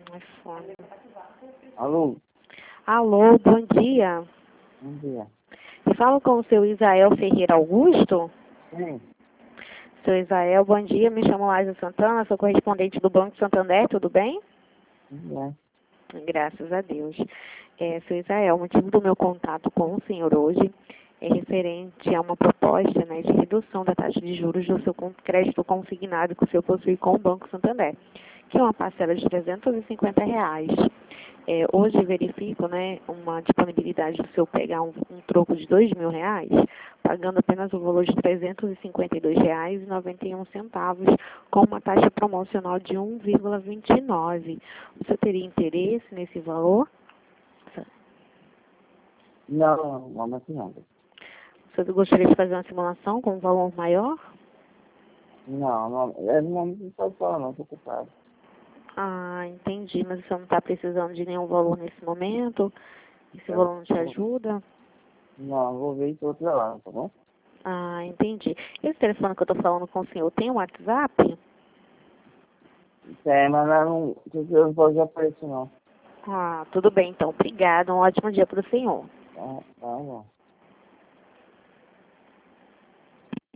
É fome. Alô? Alô, bom dia. Bom dia. Eu falo com o seu Israel Ferreira Augusto. Sim. Seu Israel, bom dia. Me chamo Laisa Santana, sou correspondente do Banco Santander, tudo bem? Tudo Graças a Deus. Seu Israel, o motivo do meu contato com o senhor hoje é referente a uma proposta, né, de redução da taxa de juros do seu crédito consignado que o senhor possui com o Banco Santander, que é uma parcela de R$ 350. Hoje verifico, né, uma disponibilidade do senhor pegar um troco de R$ 2.000, pagando apenas o valor de R$ 352,91, com uma taxa promocional de 1,29. O senhor teria interesse nesse valor? Não, assim não. O senhor gostaria de fazer uma simulação com um valor maior? Não, é no momento não pode falar não, tô ocupado. Ah, entendi, mas o senhor não está precisando de nenhum valor nesse momento? Esse valor não te ajuda? Não, vou ver isso outra lá, tá bom? Ah, entendi. Esse telefone que eu estou falando com o senhor tem um WhatsApp? É, mas eu não posso já aparecer não. Ah, tudo bem, então. Obrigada. Um ótimo dia para o senhor. Tá bom.